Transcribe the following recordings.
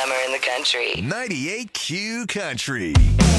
summer in the country. 98Q Country.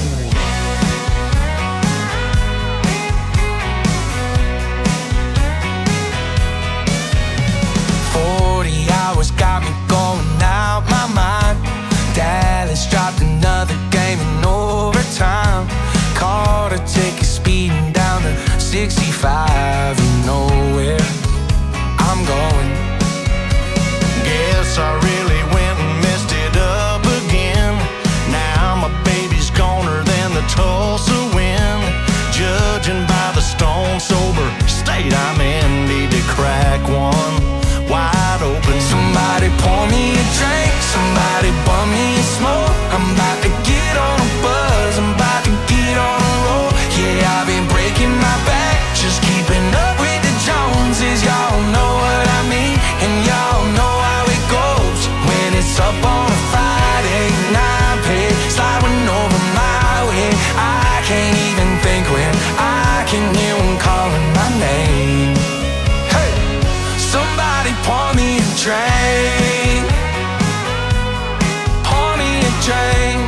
Hours got me going out my mind. Dallas dropped another game in overtime. Caught a ticket speeding down to 65 and nowhere I'm going. Guess I really went and messed it up again. Now my baby's goner than the Tulsa wind. Judging by the stone sober state I'm in, need to crack one wide open. Somebody pour me a drink, somebody bum me a smoke. I'm about to get on a buzz, I'm about to get on a roll. Yeah, I've been breaking my back, just keeping up with the Joneses. Y'all know what I mean, and y'all know how it goes. When it's up on a Friday night, pay sliding over my way. I can't even think when I can hear them calling my name. Hey, somebody pour me a drink, pour me a drink.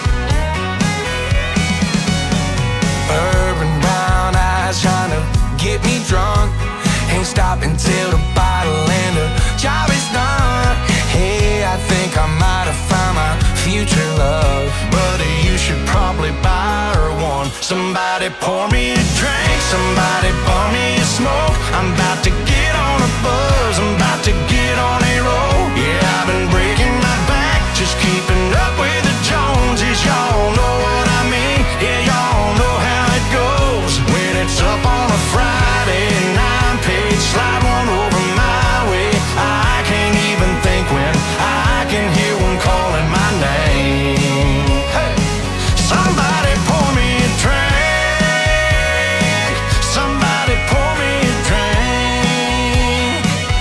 Urban brown eyes trying to get me drunk. Ain't stopping till the bottle and the job is done. Hey, I think I might have found my future love. Buddy, you should probably buy her one. Somebody pour me a drink, somebody pour me a smoke. I'm about to get on a buzz, I'm about to get on a roll. Yeah, I've been breaking my back, just keeping up with the Joneses. Y'all know what I mean, yeah, y'all know how it goes. When it's up on a Friday, 9-page, slide one over my way. I can't even think when I can hear one calling my name. Hey, somebody pour me a drink, somebody pour me a drink.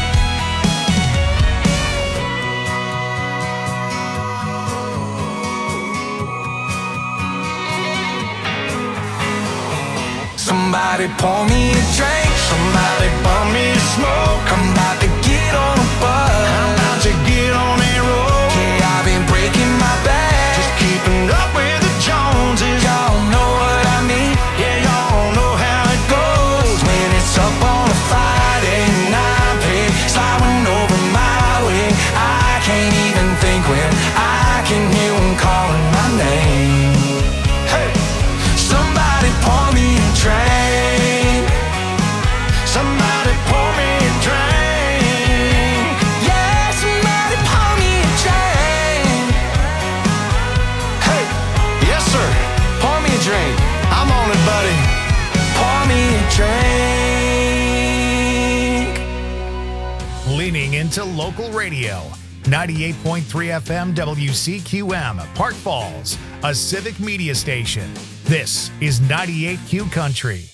Somebody pour me a drink, somebody pour me a smoke. I'm about to get on a buzz, I'm about to get on a roll. yeah, I've been breaking my back, Just keeping up with the Joneses. y'all know what I mean. Yeah, y'all know how it goes. When it's up on a Friday night, pay sliding over my way. I can't even think when I can hear them calling my name. Hey, somebody pour me a drink, Somebody pour me a drink. yeah, somebody pour me a drink. Hey, yes sir, Pour me a drink, I'm on it, buddy. pour me a drink. Leaning into local radio. 98.3 FM WCQM, Park Falls, a civic media station. This is 98Q Country.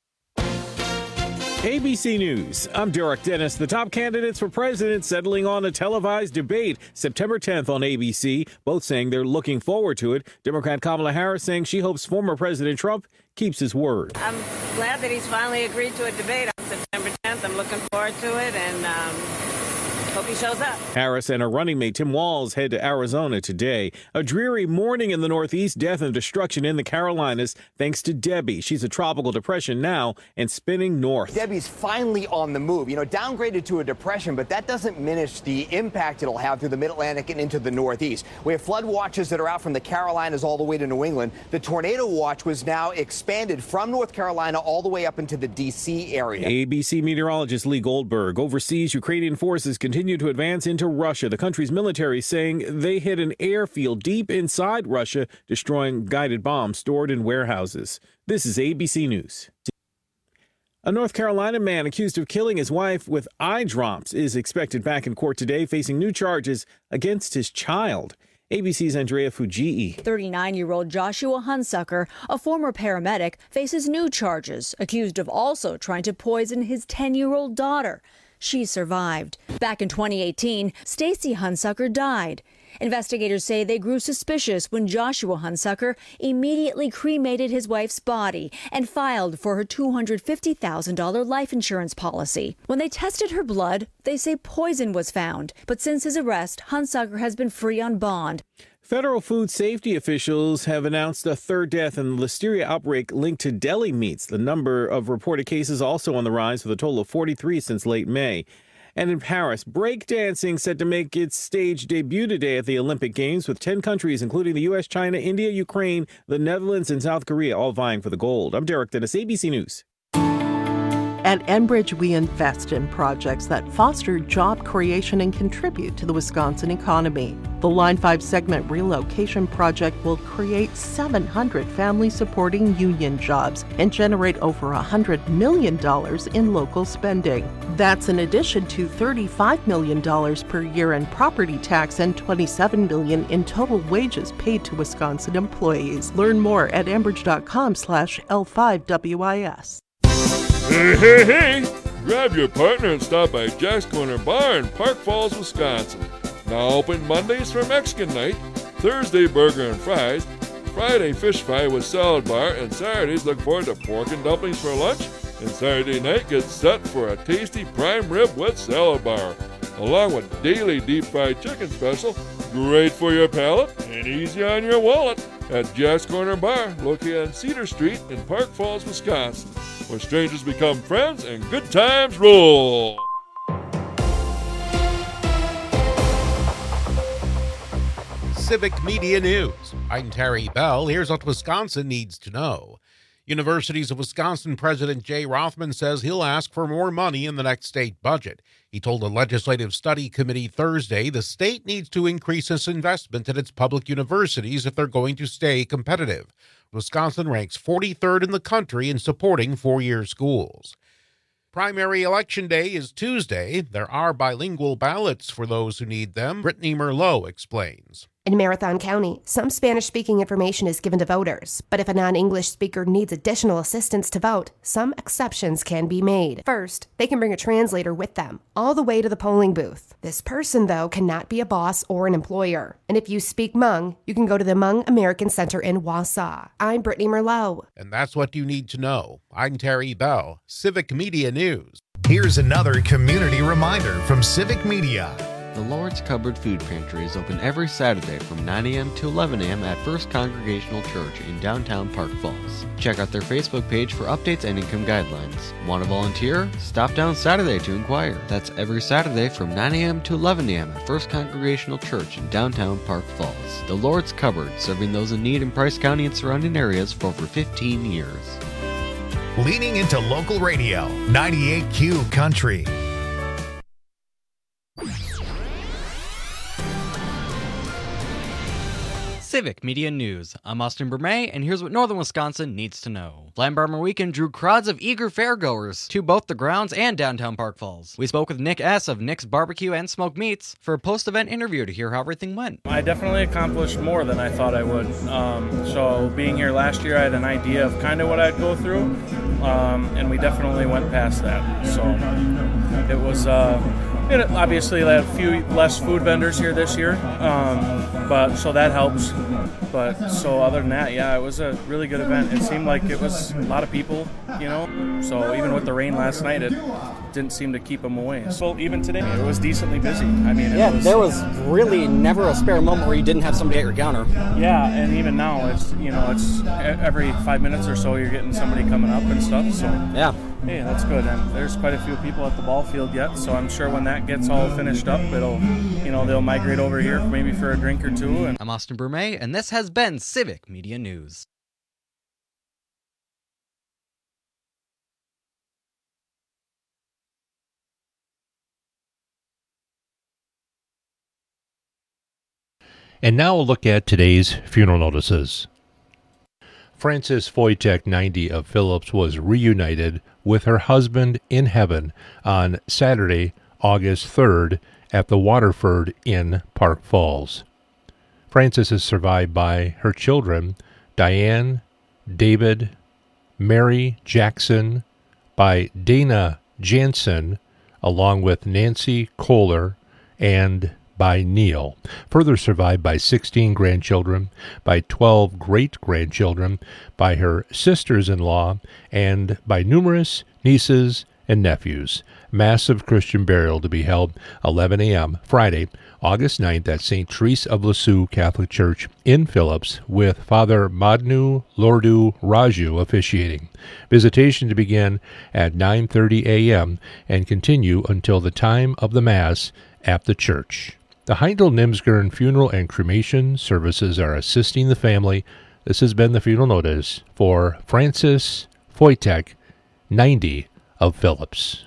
ABC News. I'm Derek Dennis. The top candidates for president settling on a televised debate September 10th on ABC, both saying they're looking forward to it. Democrat Kamala Harris saying she hopes former President Trump keeps his word. I'm glad that he's finally agreed to a debate on September 10th. I'm looking forward to it and hope he shows up. Harris and her running mate Tim Walz head to Arizona today. A dreary morning in the Northeast, death and destruction in the Carolinas thanks to Debbie. She's a tropical depression now and spinning north. Debbie's finally on the move. You know, downgraded to a depression, but that doesn't diminish the impact it'll have through the Mid-Atlantic and into the Northeast. We have flood watches that are out from the Carolinas all the way to New England. The tornado watch was now expanded from North Carolina all the way up into the D.C. area. ABC meteorologist Lee Goldberg. Overseas, Ukrainian forces continue to advance into Russia. The country's military saying they hit an airfield deep inside Russia, destroying guided bombs stored in warehouses. This is ABC News. A North Carolina man accused of killing his wife with eye drops is expected back in court today, facing new charges against his child. ABC's Andrea Fujii. 39-year-old Joshua Hunsucker, a former paramedic, faces new charges, accused of also trying to poison his 10-year-old daughter. She survived. Back in 2018, Stacy Hunsucker died. Investigators say they grew suspicious when Joshua Hunsucker immediately cremated his wife's body and filed for her $250,000 life insurance policy. When they tested her blood, they say poison was found. But since his arrest, Hunsucker has been free on bond. Federal food safety officials have announced a third death in the listeria outbreak linked to deli meats. The number of reported cases also on the rise, with a total of 43 since late May. And in Paris, breakdancing set to make its stage debut today at the Olympic Games, with 10 countries, including the U.S., China, India, Ukraine, the Netherlands, and South Korea, all vying for the gold. I'm Derek Dennis, ABC News. At Enbridge, we invest in projects that foster job creation and contribute to the Wisconsin economy. The Line 5 segment relocation project will create 700 family-supporting union jobs and generate over $100 million in local spending. That's in addition to $35 million per year in property tax and $27 million in total wages paid to Wisconsin employees. Learn more at enbridge.com/L5WIS. Hey! Grab your partner and stop by Jack's Corner Bar in Park Falls, Wisconsin. Now open Mondays for Mexican night, Thursday burger and fries, Friday fish fry with salad bar, and Saturdays look forward to pork and dumplings for lunch, and Saturday night gets set for a tasty prime rib with salad bar, along with daily deep fried chicken special, great for your palate and easy on your wallet, at Jack's Corner Bar, located on Cedar Street in Park Falls, Wisconsin, where strangers become friends and good times roll. Civic Media News. I'm Terry Bell. Here's what Wisconsin needs to know. Universities of Wisconsin President Jay Rothman says he'll ask for more money in the next state budget. He told a legislative study committee Thursday the state needs to increase its investment in its public universities if they're going to stay competitive. Wisconsin ranks 43rd in the country in supporting four-year schools. Primary election day is Tuesday. There are bilingual ballots for those who need them. Brittany Merlot explains. In Marathon County, some Spanish-speaking information is given to voters, but if a non-English speaker needs additional assistance to vote, some exceptions can be made. First, they can bring a translator with them, all the way to the polling booth. This person, though, cannot be a boss or an employer. And if you speak Hmong, you can go to the Hmong American Center in Wausau. I'm Brittany Merlot. And that's what you need to know. I'm Terry Bell, Civic Media News. Here's another community reminder from Civic Media. The Lord's Cupboard Food Pantry is open every Saturday from 9 a.m. to 11 a.m. at First Congregational Church in downtown Park Falls. Check out their Facebook page for updates and income guidelines. Want to volunteer? Stop down Saturday to inquire. That's every Saturday from 9 a.m. to 11 a.m. at First Congregational Church in downtown Park Falls. The Lord's Cupboard, serving those in need in Price County and surrounding areas for over 15 years. Leaning into local radio, 98Q Country. Civic Media News. I'm Austin Bermay, and here's what Northern Wisconsin needs to know. Land Farmer Weekend drew crowds of eager fairgoers to both the grounds and downtown Park Falls. We spoke with Nick S. of Nick's Barbecue and Smoked Meats for a post-event interview to hear how everything went. I definitely accomplished more than I thought I would. So being here last year, I had an idea of kind of what I'd go through, and we definitely went past that. So it was... obviously, they have a few less food vendors here this year, but so that helps. But so other than that, yeah, it was a really good event. It seemed like it was a lot of people, you know. So even with the rain last night, it didn't seem to keep them away. So even today, it was decently busy. I mean, there was really never a spare moment where you didn't have somebody at your counter. Yeah, and even now, it's every 5 minutes or so you're getting somebody coming up and stuff. So yeah. Hey, that's good, and there's quite a few people at the ball field yet, so I'm sure when that gets all finished up, they'll migrate over here maybe for a drink or two. And I'm Austin Bermay, and this has been Civic Media News. And now we'll look at today's funeral notices. Frances Foytek, 90, of Phillips, was reunited with her husband in heaven on Saturday, August 3rd, at the Waterford Inn, Park Falls. Frances is survived by her children, Diane, David, Mary Jackson, by Dana Jansen, along with Nancy Kohler and by Neil, further survived by 16 grandchildren, by 12 great-grandchildren, by her sisters-in-law, and by numerous nieces and nephews. Massive Christian burial to be held 11 a.m. Friday, August 9th at St. Therese of Lisieux Catholic Church in Phillips, with Father Madnu Lordu Raju officiating. Visitation to begin at 9:30 a.m. and continue until the time of the Mass at the church. The Heindel-Nimsgern funeral and cremation services are assisting the family. This has been the funeral notice for Francis Foytek, 90, of Phillips.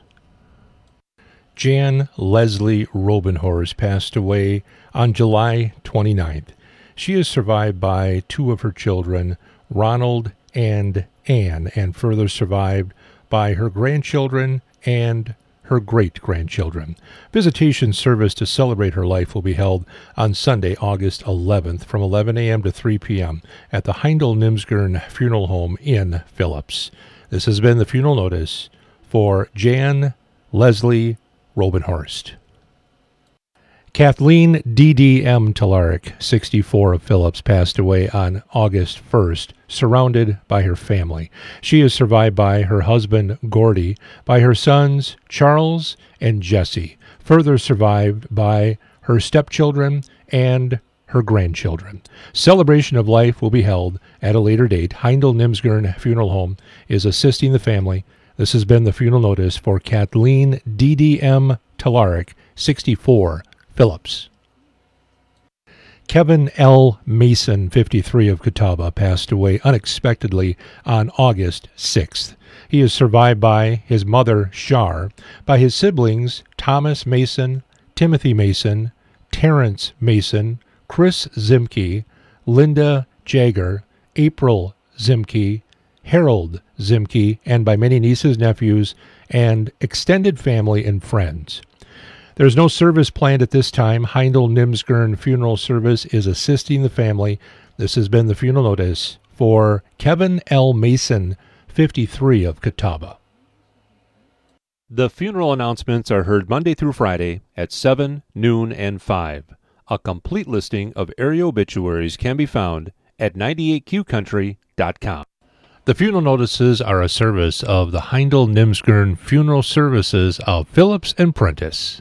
Jan Leslie Robenhorst passed away on July 29th. She is survived by two of her children, Ronald and Anne, and further survived by her grandchildren and her great-grandchildren. Visitation service to celebrate her life will be held on Sunday, August 11th from 11 a.m. to 3 p.m. at the Heindel-Nimsgern Funeral Home in Phillips. This has been the funeral notice for Jan Leslie Robenhorst. Kathleen D.D.M. Talarik, 64, of Phillips, passed away on August 1st, surrounded by her family. She is survived by her husband, Gordy, by her sons, Charles and Jesse, further survived by her stepchildren and her grandchildren. Celebration of life will be held at a later date. Heindel-Nimsgern Funeral Home is assisting the family. This has been the funeral notice for Kathleen D.D.M. Talarik, 64, Phillips. Kevin L. Mason, 53, of Catawba, passed away unexpectedly on August 6th. He is survived by his mother, Shar, by his siblings, Thomas Mason, Timothy Mason, Terrence Mason, Chris Zimke, Linda Jagger, April Zimke, Harold Zimke, and by many nieces, nephews, and extended family and friends. There's no service planned at this time. Heindel-Nimsgern Funeral Service is assisting the family. This has been the funeral notice for Kevin L. Mason, 53, of Catawba. The funeral announcements are heard Monday through Friday at 7, noon, and 5. A complete listing of area obituaries can be found at 98qcountry.com. The funeral notices are a service of the Heindel-Nimsgern Funeral Services of Phillips and Prentice.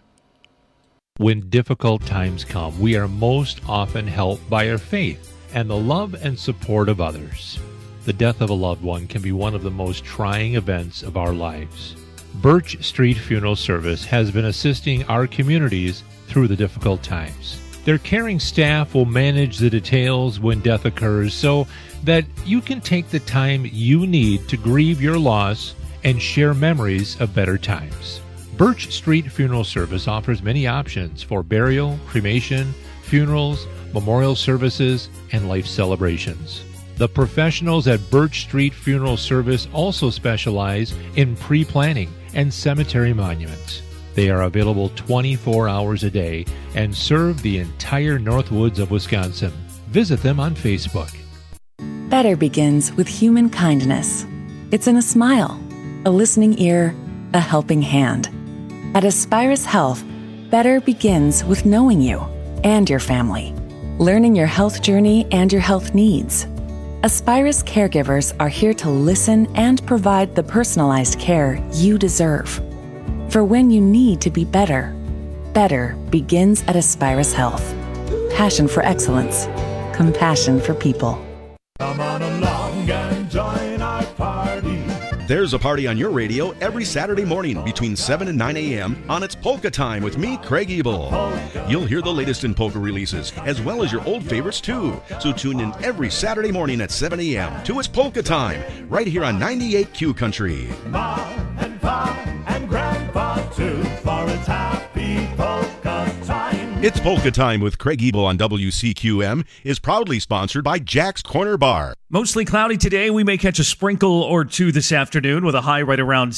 When difficult times come, we are most often helped by our faith and the love and support of others. The death of a loved one can be one of the most trying events of our lives. Birch Street Funeral Service has been assisting our communities through the difficult times. Their caring staff will manage the details when death occurs so that you can take the time you need to grieve your loss and share memories of better times. Birch Street Funeral Service offers many options for burial, cremation, funerals, memorial services, and life celebrations. The professionals at Birch Street Funeral Service also specialize in pre-planning and cemetery monuments. They are available 24 hours a day and serve the entire Northwoods of Wisconsin. Visit them on Facebook. Better begins with human kindness. It's in a smile, a listening ear, a helping hand. At Aspirus Health, better begins with knowing you and your family, learning your health journey and your health needs. Aspirus caregivers are here to listen and provide the personalized care you deserve. For when you need to be better, better begins at Aspirus Health. Passion for excellence, compassion for people. Come on along and join our party. There's a party on your radio every Saturday morning between 7 and 9 a.m. on It's Polka Time with me, Craig Ebel. You'll hear the latest in polka releases, as well as your old favorites too. So tune in every Saturday morning at 7 a.m. to It's Polka Time, right here on 98Q Country. Ma and Pa and Grandpa too, for it's happy polka time. It's Polka Time with Craig Ebel on WCQM is proudly sponsored by Jack's Corner Bar. Mostly cloudy today. We may catch a sprinkle or two this afternoon with a high right around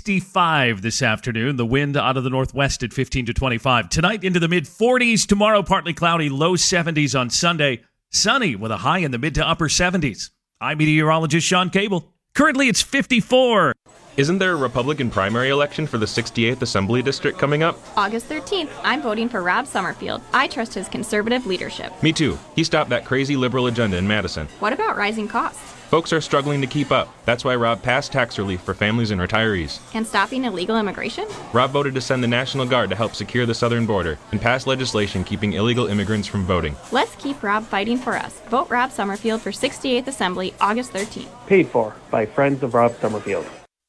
65 this afternoon. The wind out of the northwest at 15 to 25. Tonight into the mid-40s. Tomorrow partly cloudy, low 70s on Sunday. Sunny with a high in the mid to upper 70s. I'm meteorologist Sean Cable. Currently it's 54. Isn't there a Republican primary election for the 68th Assembly District coming up? August 13th, I'm voting for Rob Summerfield. I trust his conservative leadership. Me too. He stopped that crazy liberal agenda in Madison. What about rising costs? Folks are struggling to keep up. That's why Rob passed tax relief for families and retirees. And stopping illegal immigration? Rob voted to send the National Guard to help secure the southern border and pass legislation keeping illegal immigrants from voting. Let's keep Rob fighting for us. Vote Rob Summerfield for 68th Assembly, August 13th. Paid for by Friends of Rob Summerfield.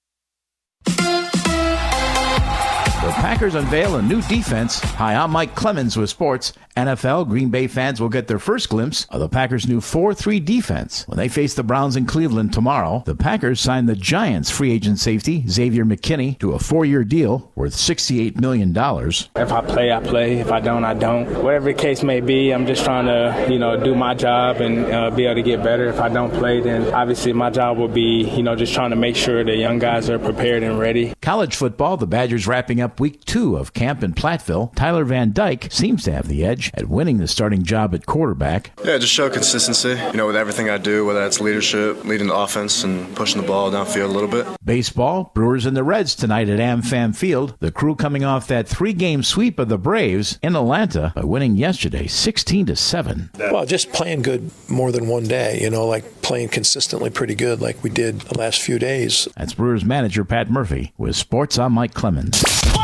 The Packers unveil a new defense. Hi, I'm Mike Clemens with sports. NFL, Green Bay fans will get their first glimpse of the Packers' new 4-3 defense. When they face the Browns in Cleveland tomorrow, the Packers signed the Giants free agent safety, Xavier McKinney, to a 4-year deal worth $68 million. If I play, I play. If I don't, I don't. Whatever the case may be, I'm just trying to, do my job and be able to get better. If I don't play, then obviously my job will be, just trying to make sure the young guys are prepared and ready. College football, the Badgers wrapping up week 2 of camp in Platteville. Tyler Van Dyke seems to have the edge at winning the starting job at quarterback. Yeah, just show consistency, with everything I do, whether that's leadership, leading the offense, and pushing the ball downfield a little bit. Baseball, Brewers and the Reds tonight at AmFam Field. The Crew coming off that 3-game sweep of the Braves in Atlanta by winning yesterday 16-7. Well, just playing good more than one day, like playing consistently pretty good like we did the last few days. That's Brewers manager Pat Murphy. With sports, I'm Mike Clemens.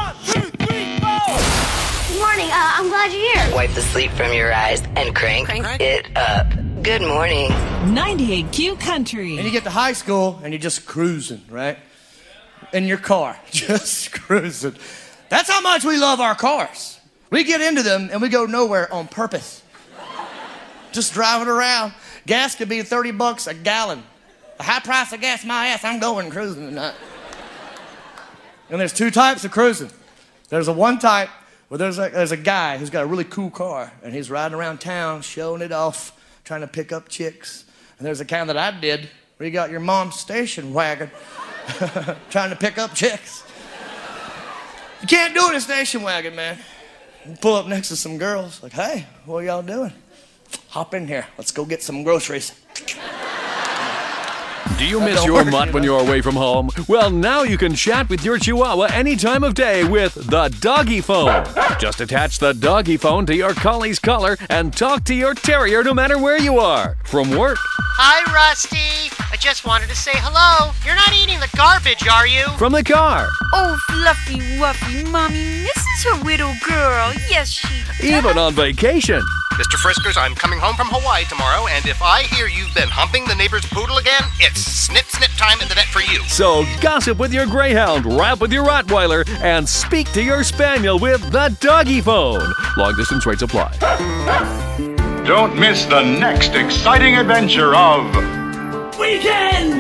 Morning, I'm glad you're here. Wipe the sleep from your eyes and crank it up. Good morning. 98Q Country. And you get to high school and you're just cruising, right? In your car, just cruising. That's how much we love our cars. We get into them and we go nowhere on purpose. Just driving around. Gas could be $30 a gallon. The high price of gas, my ass, I'm going cruising tonight. And there's 2 types of cruising. There's one type where there's a guy who's got a really cool car, and he's riding around town, showing it off, trying to pick up chicks. And there's a kind that I did, where you got your mom's station wagon, trying to pick up chicks. You can't do it in a station wagon, man. You pull up next to some girls, like, hey, what are y'all doing? Hop in here, let's go get some groceries. Do you miss your mutt when you're away from home? Well, now you can chat with your Chihuahua any time of day with the Doggy Phone. Just attach the Doggy Phone to your Collie's collar and talk to your terrier no matter where you are. From work. Hi, Rusty. I just wanted to say hello. You're not eating the garbage, are you? From the car. Oh, Fluffy Wuffy, Mommy misses her little girl. Yes, she does. Even on vacation. Mr. Friskers, I'm coming home from Hawaii tomorrow, and if I hear you've been humping the neighbor's poodle again, it's snip time in the vet for you. So gossip with your Greyhound, rap with your Rottweiler, and speak to your Spaniel with the Doggy Phone. Long distance rates apply. Don't miss the next exciting adventure of Weekend!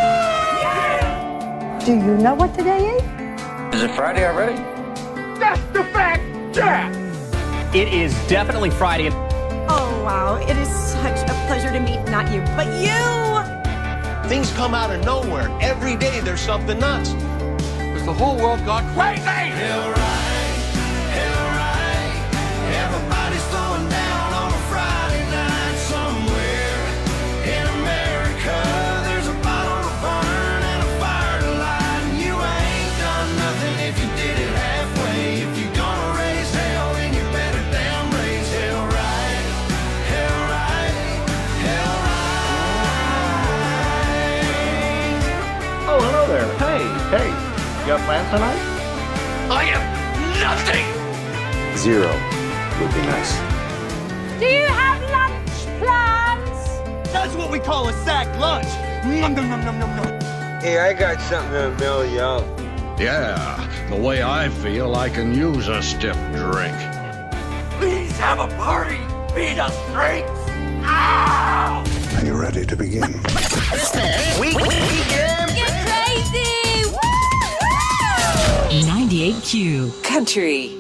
Do you know what today is? Is it Friday already? That's the fact, yeah! It is definitely Friday. Oh, wow. It is such a pleasure to meet not you, but you! Things come out of nowhere. Every day there's something nuts. Has the whole world gone crazy? Hell right, everybody's slowing down on a Friday night somewhere in America. There's a bottle to burn and a fire to light, and you ain't done nothing if you did it halfway. If you're gonna raise hell, then you better damn raise hell right. Oh, hello there. Hey, you got plans tonight? I have nothing! 0 would be nice. Do you have lunch plans? That's what we call a sack lunch. Nom, nom, nom, nom, nom, nom. Hey, I got something to mail you out. Yeah, the way I feel, I can use a stiff drink. Please have a party! Feed us drinks! Ow! Are you ready to begin? Weekend! Get crazy! Woo! 98Q Country.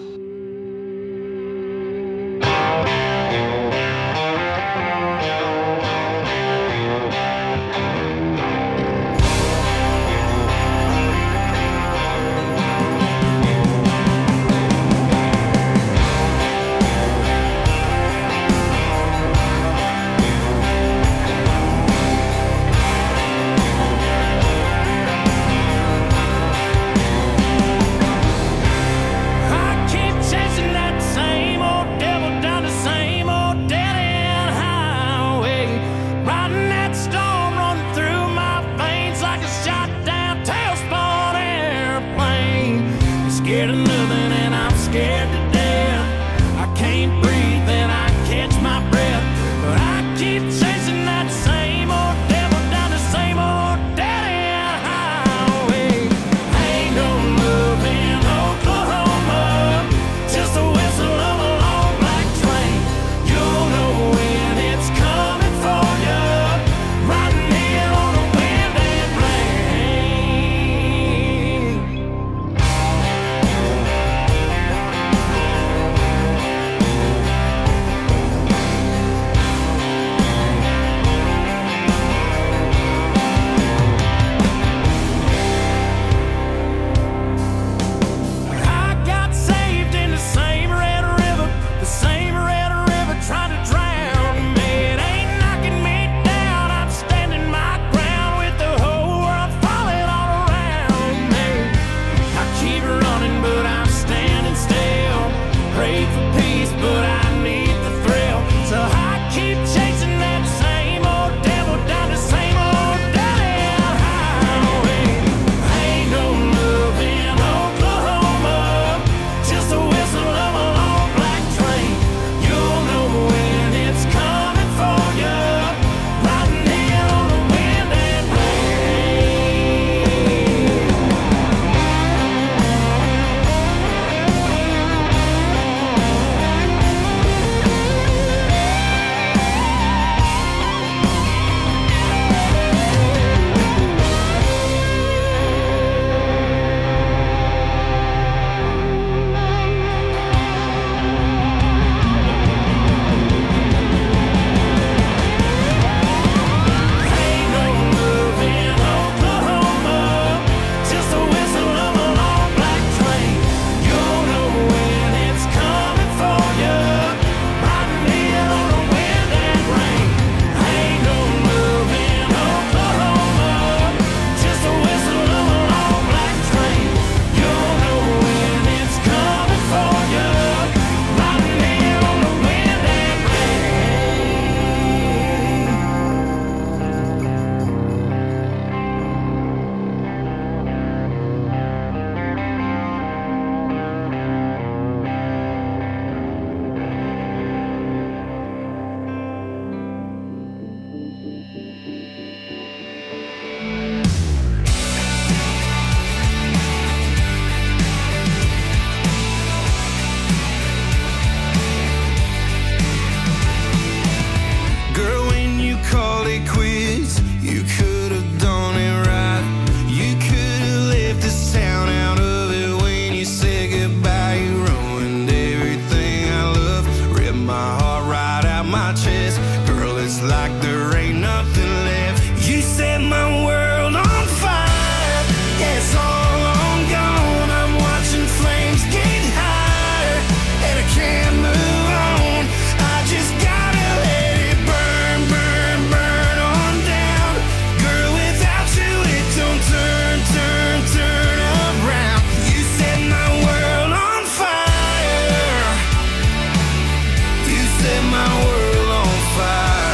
it's like there ain't nothing left. You set my world on fire. Yeah, it's all on gone. I'm watching flames get higher, and I can't move on. I just gotta let it burn, burn, burn on down. Girl, without you it don't turn, turn, turn around. You set my world on fire. You set my world on fire.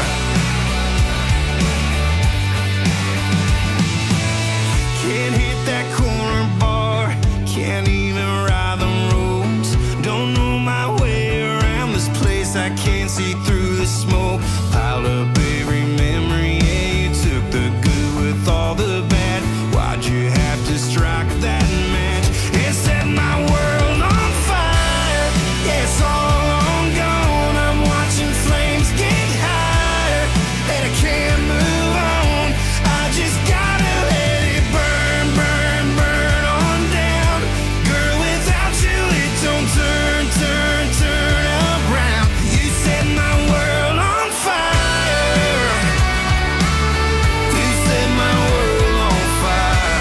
Can't hit that corner bar, can't even ride the roads. Don't know my way around this place, I can't see through the smoke. Piled up every memory, yeah, you took the good with all the bad. Why'd you have to strike that match and set my world on fire? Yeah, it's all on gone. I'm watching flames get higher, and I can't move on. I just gotta let it burn, burn, burn on down. Girl, without you it don't turn, turn, turn around. You set my world on fire. You set my world on fire.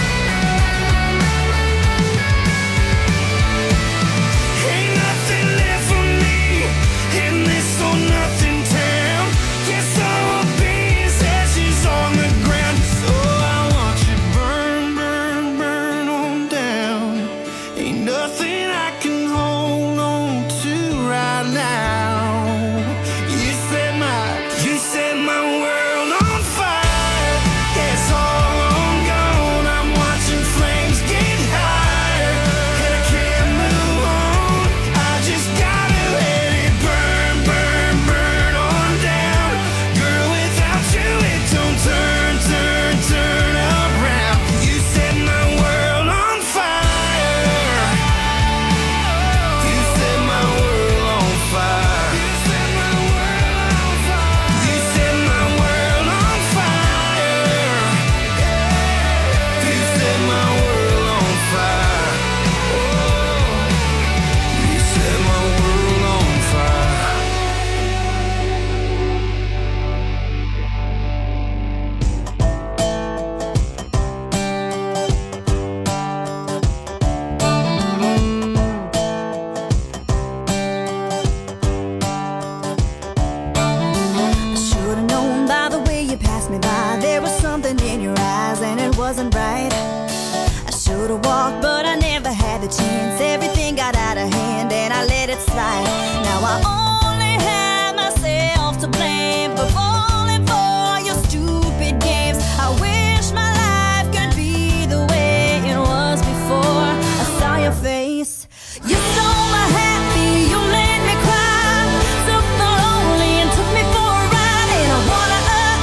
Ain't nothing left for me in this or nothing town. Guess I will be as ashes on the ground. So I want you burn, burn, burn on down. Ain't nothing I can hold on to right now. You set my world on fire. Yeah, it's all on gone. I'm watching flames get higher, and I can't move on. I just gotta let it burn, burn, burn on down. Girl, without you it don't turn, turn, turn around. You set my world on fire. You set my world on fire. You set my world on fire. You set my world on fire. You set my world on fire. You set my world on fire. I should've known by the way you passed me by. There was something in your eyes and it wasn't right. I should've walked, but I never had the chance. Everything got out of hand and I let it slide. Now I only have myself to blame for falling for your stupid games. I wish my life could be the way it was before I saw your face. You stole my happy, you made me cry. Took the lonely and took me for a ride. And I wanna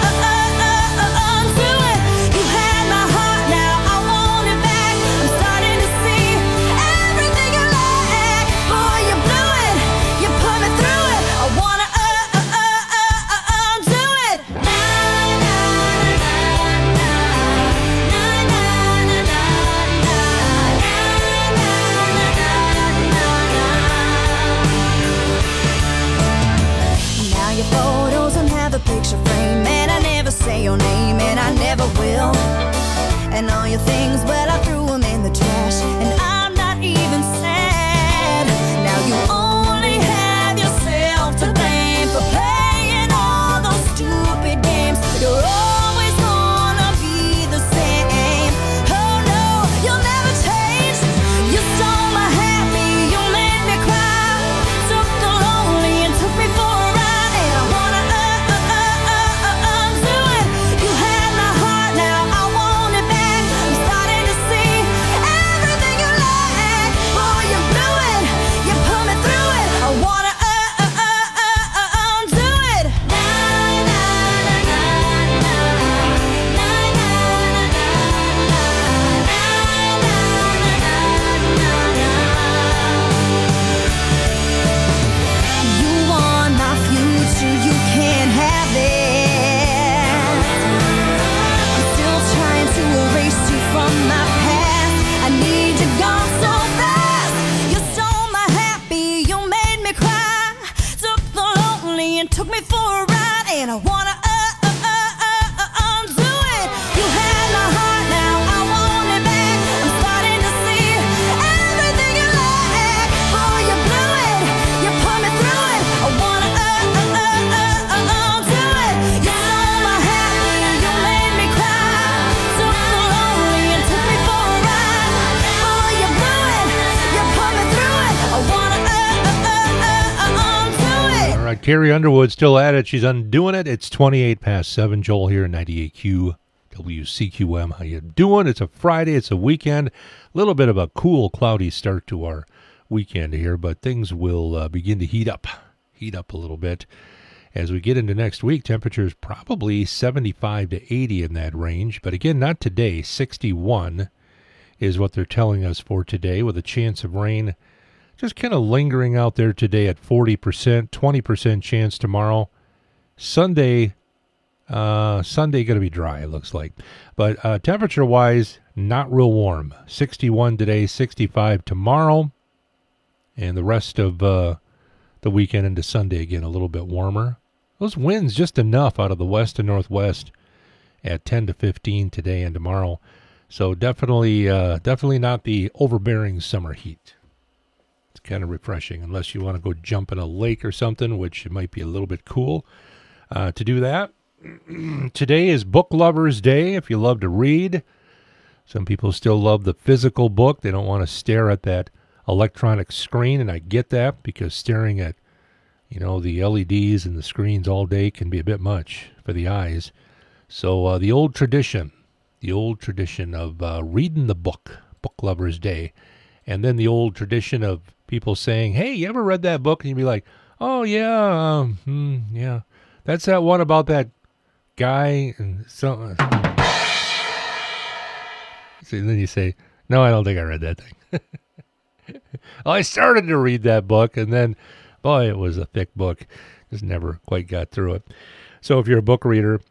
undo it. You had my heart, now I want it back. I'm starting to see everything you lack. Boy, you blew it, you put me through it. I wanna undo it. Now your photos don't have a picture frame, and I never say your name, and I never will. And all your things, well, I threw them in the trash, and I'm not even sad. Now you only have yourself to blame for playing all those stupid games. You're always gonna be the same. Oh no, you'll never change. You stole my happy, you made me cry. Took the lonely and took me for a ride. And I wanna undo it. You had my heart, now I want it back. I'm starting to see everything you lack. Boy, you blew it, you put me through it. I wanna undo it. You want my future, you can't have it. I'm still trying to erase you from my past. I need you gone so fast. You stole my happy, you made me cry. Took the lonely and took me for a ride. saying I wanna undo it. You had my heart, now I want it back. I'm starting to see everything you lack. Oh, you blew it, you put me through it. I wanna undo it. You stole my happy, you made me cry. So lonely and took me for a ride. Oh, you blew it, you put me through it. I wanna undo it. All right, Carrie Underwood still at it. She's undoing it. It's 7:28. Joel here in 98Q WCQM. How you doing? It's a Friday. It's a weekend. A little bit of a cool, cloudy start to our weekend here, but things will begin to heat up a little bit as we get into next week. Temperatures probably 75 to 80 in that range, but again, not today. 61 is what they're telling us for today, with a chance of rain just kind of lingering out there today at 40%, 20% chance tomorrow. Sunday going to be dry, it looks like. But temperature-wise, not real warm. 61 today, 65 tomorrow. And the rest of the weekend into Sunday, again, a little bit warmer. Those winds just enough out of the west and northwest at 10 to 15 today and tomorrow. So definitely not the overbearing summer heat. It's kind of refreshing, unless you want to go jump in a lake or something, which it might be a little bit cool to do that. Today is Book Lovers Day, if you love to read. Some people still love the physical book. They don't want to stare at that electronic screen, and I get that, because staring at, the LEDs and the screens all day can be a bit much for the eyes. So the old tradition of reading the book, Book Lovers Day, and then the old tradition of people saying, hey, you ever read that book? And you'd be like, oh, yeah, yeah. That's that one about that guy and so. So then you say, no, I don't think I read that thing. Well, I started to read that book, and then, boy, it was a thick book. Just never quite got through it. So if you're a book reader,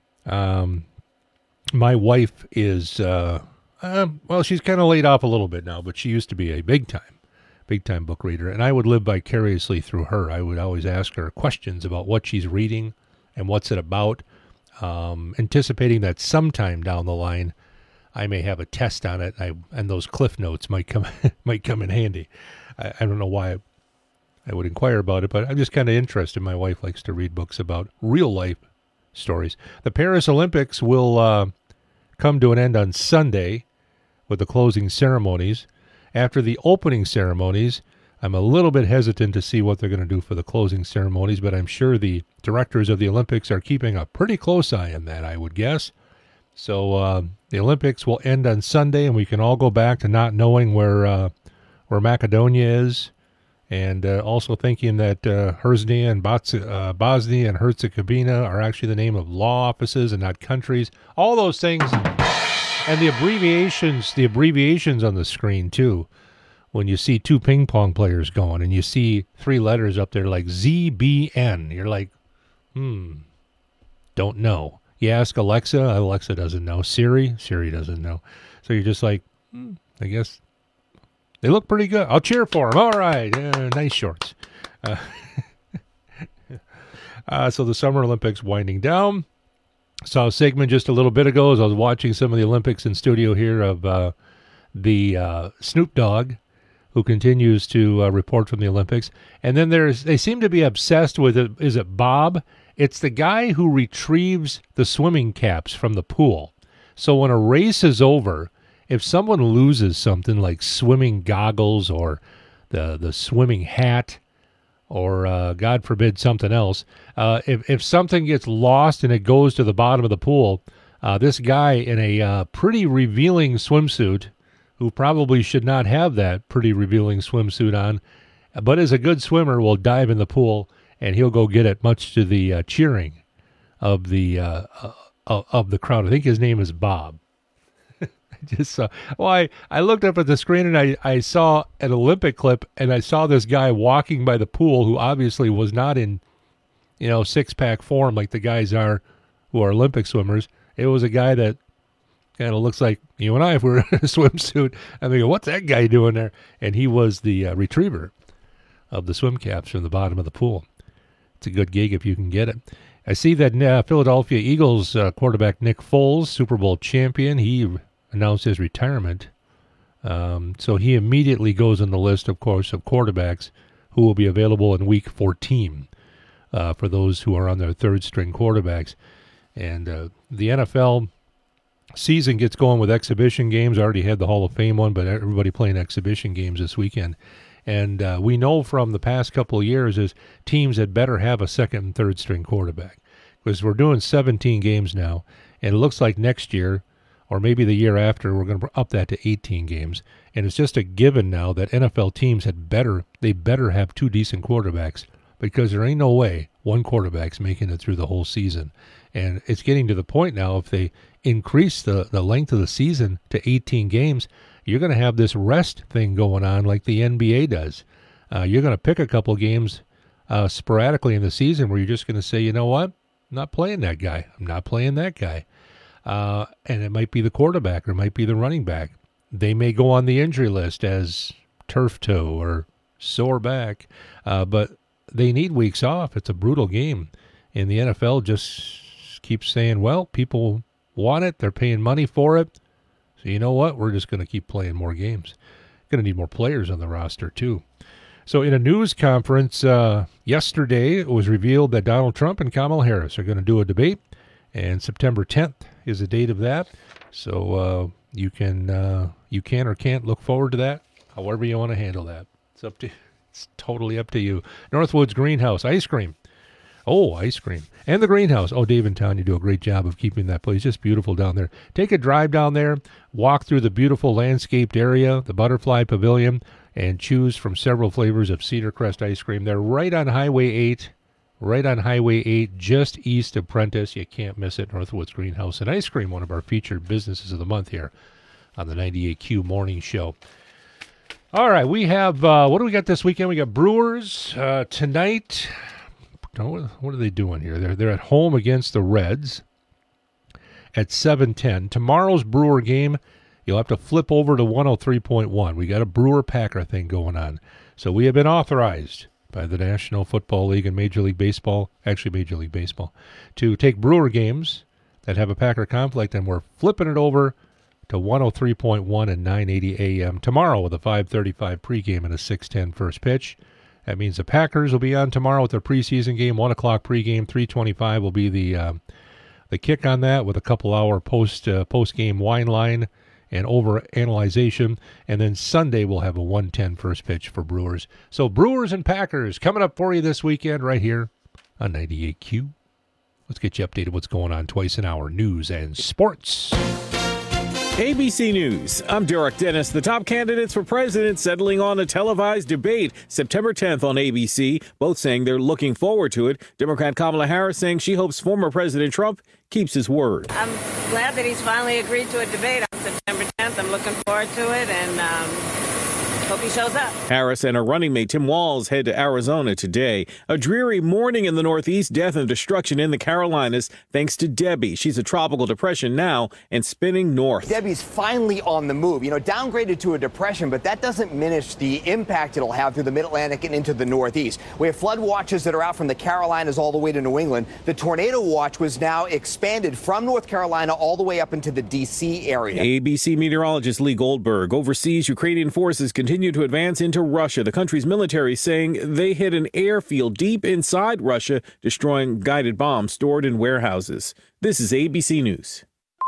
my wife is, she's kind of laid off a little bit now, but she used to be a big time book reader, and I would live vicariously through her. I would always ask her questions about what she's reading and what's it about, anticipating that sometime down the line I may have a test on it, and those cliff notes might come in handy. I don't know why I would inquire about it, but I'm just kind of interested. My wife likes to read books about real life stories. The Paris Olympics will come to an end on Sunday with the closing ceremonies. After the opening ceremonies, I'm a little bit hesitant to see what they're going to do for the closing ceremonies, but I'm sure the directors of the Olympics are keeping a pretty close eye on that, I would guess. So the Olympics will end on Sunday, and we can all go back to not knowing where Macedonia is, and also thinking that Herzliya and Bosnia and Herzegovina are actually the name of law offices and not countries. All those things, and the abbreviations on the screen too. When you see two ping pong players going, and you see three letters up there like ZBN, you're like, don't know. You ask Alexa doesn't know. Siri doesn't know. So you're just like, I guess they look pretty good. I'll cheer for them. All right, nice shorts. So the Summer Olympics winding down. Saw a segment just a little bit ago as I was watching some of the Olympics in studio here of the Snoop Dogg, who continues to report from the Olympics. And then they seem to be obsessed with it. Is it Bob? It's the guy who retrieves the swimming caps from the pool. So when a race is over, if someone loses something like swimming goggles or the swimming hat, or God forbid something else, if something gets lost and it goes to the bottom of the pool, this guy in a pretty revealing swimsuit, who probably should not have that pretty revealing swimsuit on, but is a good swimmer, will dive in the pool, and he'll go get it, much to the cheering of the crowd. I think his name is Bob. I looked up at the screen, and I saw an Olympic clip, and I saw this guy walking by the pool who obviously was not in, six-pack form like the guys are who are Olympic swimmers. It was a guy that kind of looks like you and I if we were in a swimsuit. And they go, what's that guy doing there? And he was the retriever of the swim caps from the bottom of the pool. It's a good gig if you can get it. I see that Philadelphia Eagles quarterback Nick Foles, Super Bowl champion, he announced his retirement. So he immediately goes on the list, of course, of quarterbacks who will be available in Week 14 for those who are on their third-string quarterbacks. And the NFL season gets going with exhibition games. I already had the Hall of Fame one, but everybody playing exhibition games this weekend. And we know from the past couple of years is teams had better have a second and third string quarterback, because we're doing 17 games now, and it looks like next year or maybe the year after we're going to up that to 18 games. And it's just a given now that NFL teams better have two decent quarterbacks, because there ain't no way one quarterback's making it through the whole season. And it's getting to the point now, if they increase the length of the season to 18 games, you're going to have this rest thing going on like the NBA does. You're going to pick a couple games sporadically in the season where you're just going to say, you know what, I'm not playing that guy. I'm not playing that guy. And it might be the quarterback or it might be the running back. They may go on the injury list as turf toe or sore back, but they need weeks off. It's a brutal game. And the NFL just keeps saying, well, people want it. They're paying money for it. So you know what? We're just going to keep playing more games. Going to need more players on the roster, too. So in a news conference yesterday, it was revealed that Donald Trump and Kamala Harris are going to do a debate, and September 10th is the date of that. So you can or can't look forward to that, however you want to handle that. It's totally up to you. Northwoods Greenhouse, ice cream. Oh, ice cream. And the greenhouse. Oh, Dave and Tanya do a great job of keeping that place just beautiful down there. Take a drive down there, walk through the beautiful landscaped area, the Butterfly Pavilion, and choose from several flavors of Cedar Crest ice cream. They're right on Highway 8, just east of Prentice. You can't miss it. Northwoods Greenhouse and Ice Cream, one of our featured businesses of the month here on the 98Q Morning Show. All right, we have, what do we got this weekend? We got Brewers tonight. What are they doing here? They're at home against the Reds at 7:10. Tomorrow's Brewer game, you'll have to flip over to 103.1. We got a Brewer-Packer thing going on. So we have been authorized by the National Football League and Major League Baseball, to take Brewer games that have a Packer conflict, and we're flipping it over to 103.1 and 980 a.m. tomorrow with a 5:35 pregame and a 6:10 first pitch. That means the Packers will be on tomorrow with their preseason game, 1 o'clock pregame, 3:25 will be the kick on that with a couple-hour post-game wine line and over-analyzation. And then Sunday we'll have a 1:10 first pitch for Brewers. So Brewers and Packers coming up for you this weekend right here on 98Q. Let's get you updated what's going on twice an hour, news and sports. ABC News. I'm Derek Dennis. The top candidates for president settling on a televised debate September 10th on ABC, both saying they're looking forward to it. Democrat Kamala Harris saying she hopes former President Trump keeps his word. I'm glad that he's finally agreed to a debate on September 10th. I'm looking forward to it and hope he shows up. Harris and her running mate Tim Walz head to Arizona today. A dreary morning in the Northeast, death and destruction in the Carolinas thanks to Debbie. She's a tropical depression now and spinning north. Debbie's finally on the move. Downgraded to a depression, but that doesn't diminish the impact it'll have through the Mid-Atlantic and into the Northeast. We have flood watches that are out from the Carolinas all the way to New England. The tornado watch was now expanded from North Carolina all the way up into the D.C. area. ABC meteorologist Lee Goldberg. Overseas, Ukrainian forces continue to advance into Russia. The country's military saying they hit an airfield deep inside Russia, destroying guided bombs stored in warehouses. This is ABC News.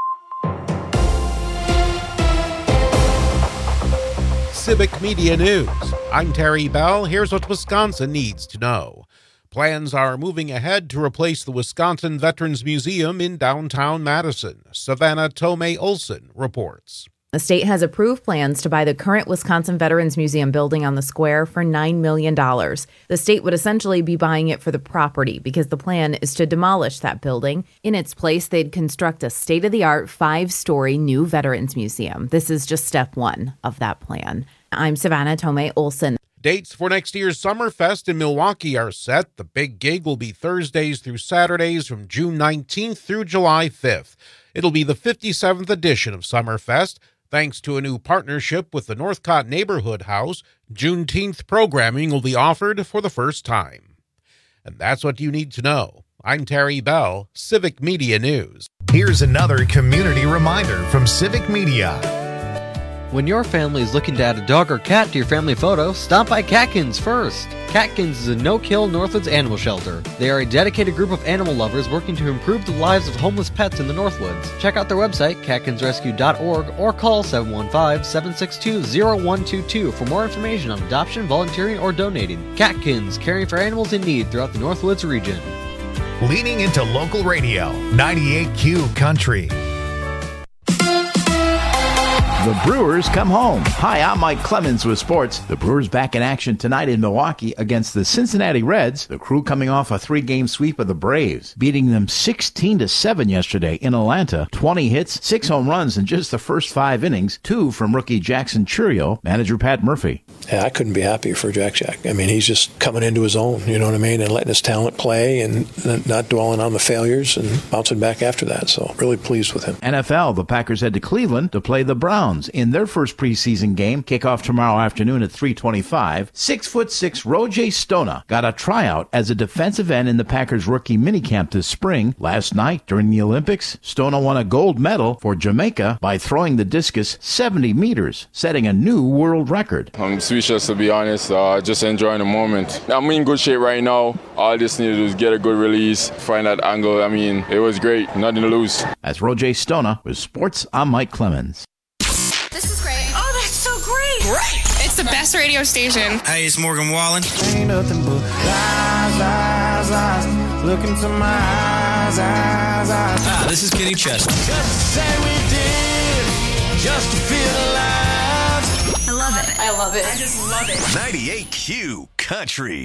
Civic Media News. I'm Terry Bell. Here's what Wisconsin needs to know. Plans are moving ahead to replace the Wisconsin Veterans Museum in downtown Madison. Savannah Tomei Olson reports. The state has approved plans to buy the current Wisconsin Veterans Museum building on the square for $9 million. The state would essentially be buying it for the property because the plan is to demolish that building. In its place, they'd construct a state-of-the-art 5-story new Veterans Museum. This is just step one of that plan. I'm Savannah Tomei Olson. Dates for next year's Summerfest in Milwaukee are set. The big gig will be Thursdays through Saturdays from June 19th through July 5th. It'll be the 57th edition of Summerfest. Thanks to a new partnership with the Northcott Neighborhood House, Juneteenth programming will be offered for the first time. And that's what you need to know. I'm Terry Bell, Civic Media News. Here's another community reminder from Civic Media. When your family is looking to add a dog or cat to your family photo, stop by Catkins first. Catkins is a no-kill Northwoods animal shelter. They are a dedicated group of animal lovers working to improve the lives of homeless pets in the Northwoods. Check out their website, catkinsrescue.org, or call 715-762-0122 for more information on adoption, volunteering, or donating. Catkins, caring for animals in need throughout the Northwoods region. Leaning into local radio, 98Q Country. The Brewers come home. Hi, I'm Mike Clemens with sports. The Brewers back in action tonight in Milwaukee against the Cincinnati Reds. The Crew coming off a 3-game sweep of the Braves, beating them 16-7 yesterday in Atlanta. 20 hits, 6 home runs in just the first 5 innings, 2 from rookie Jackson Chourio. Manager Pat Murphy. Yeah, I couldn't be happier for Jack. I mean, he's just coming into his own, you know what I mean, and letting his talent play and not dwelling on the failures and bouncing back after that. So really pleased with him. NFL, the Packers head to Cleveland to play the Browns in their first preseason game. Kickoff tomorrow afternoon at 3:25. 6'6" Roger Stona got a tryout as a defensive end in the Packers rookie minicamp this spring. Last night during the Olympics, Stona won a gold medal for Jamaica by throwing the discus 70 meters, setting a new world record. I'm speechless, to be honest. Just enjoying the moment. I'm in good shape right now. All I just needed was get a good release, find that angle. I mean, it was great. Nothing to lose. As Roger Stona with Sports, I'm Mike Clemens. This is great. Oh, that's so great. Great. It's the best radio station. Hey, it's Morgan Wallen. Ain't nothing but lies. Look into my eyes. Ah, this is Kenny Chesney. Just say we did, just to feel alive. I love it. I love it. I just love it. 98Q Country.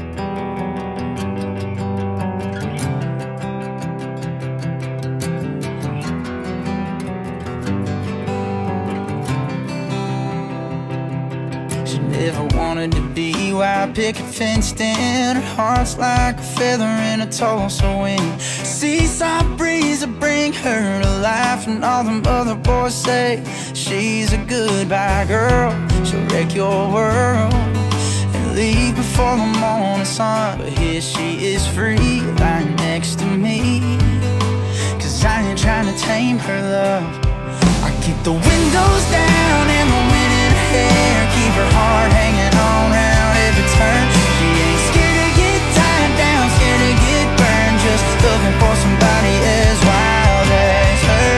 Never wanted to be wild picket fenced in. Her heart's like a feather in a Tulsa wind. Seaside breeze will bring her to life, and all them other boys say she's a goodbye girl. She'll wreck your world and leave before the morning sun. But here she is free, lying next to me. 'Cause I ain't trying to tame her love. I keep the windows down and the wind in her hair, keep her heart hanging on round every turn. She ain't scared to get tied down, scared to get burned, just looking for somebody as wild as her.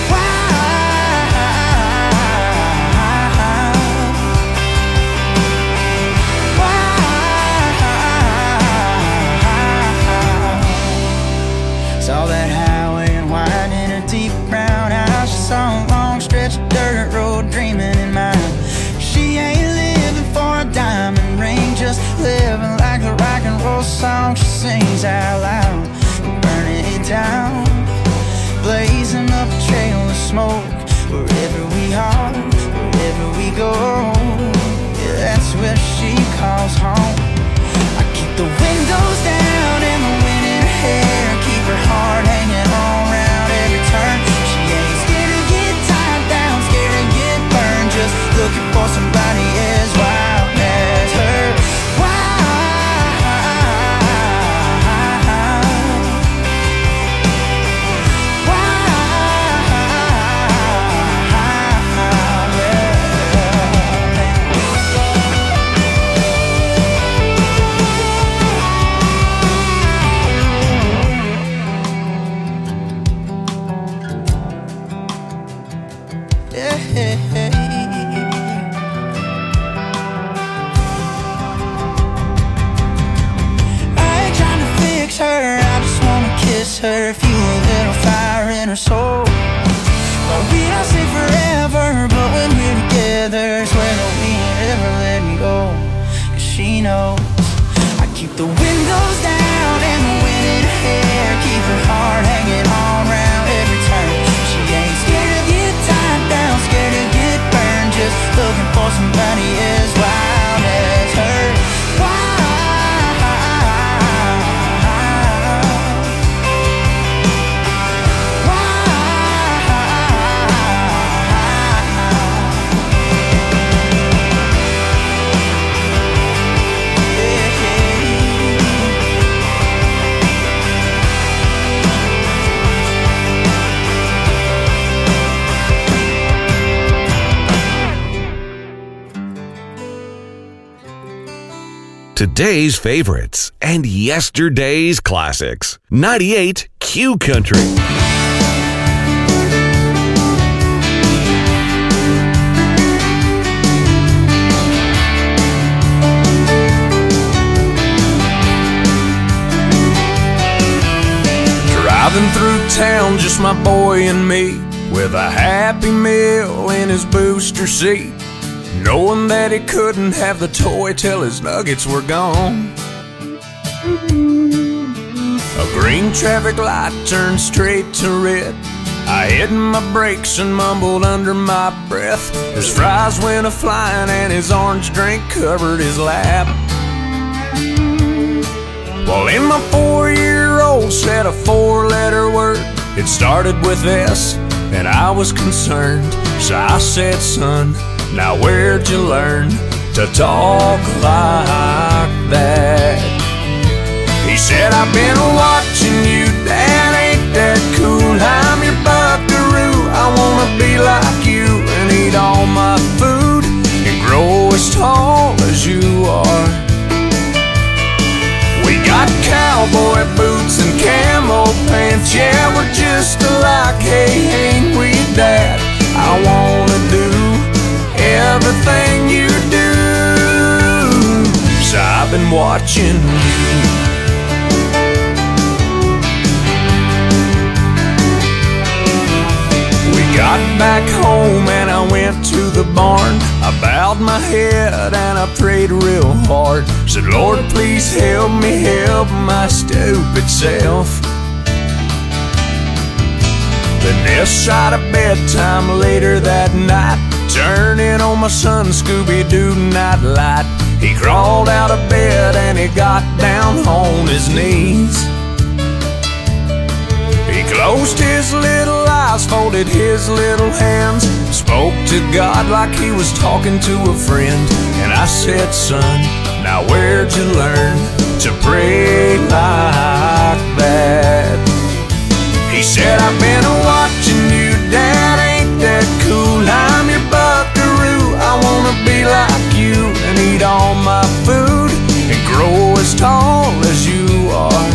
Saw that highway and wide in her deep brown eyes. She saw a long stretch of dirt road dreaming in mind. She ain't living for a diamond ring, just living like the rock and roll song she sings out loud. Burning it down, blazing up a trail of smoke. Wherever we are, wherever we go, yeah, that's where she calls home. I keep the windows down and the wind in her hair, keep her heart hanging on round every turn. She ain't scared to get tied down, scared to get burned, just looking for somebody as wild as her. Her, feel a little fire in her soul. But we don't say forever, but when we're together, swear that we ain't ever let me go. 'Cause she knows I keep the windows down and the wind in her hair, keep her heart hanging on round every turn. She ain't scared to get tied down, scared to get burned, just looking for somebody as wild as her. today's favorites and yesterday's classics. 98 Q Country. Driving through town, just my boy and me, with a Happy Meal in his booster seat, knowing that he couldn't have the toy till his nuggets were gone. A green traffic light turned straight to red. I hit my brakes and mumbled under my breath. His fries went a-flying and his orange drink covered his lap. Well, in my 4-year-old said a 4-letter word. It started with S, and I was concerned. So I said, son, now where'd you learn to talk like that? He said, I've been watching you, Dad, ain't that cool? I'm your buckaroo, I wanna be like you and eat all my food and grow as tall as you are. We got cowboy boots and camo pants, yeah, we're just alike, hey, ain't we, Dad? I wanna do everything you do, so I've been watching you. We got back home and I went to the barn. I bowed my head and I prayed real hard. Said, Lord, please help me help my stupid self. Then this side of bedtime later that night, turning on my son Scooby-Doo nightlight. He crawled out of bed and he got down on his knees. He closed his little eyes, folded his little hands, spoke to God like he was talking to a friend. And I said, son, now where'd you learn to pray like that? He said, I've been watching you, Dad, ain't that cool? I'm your buckaroo, I wanna be like you and eat all my food and grow as tall as you are.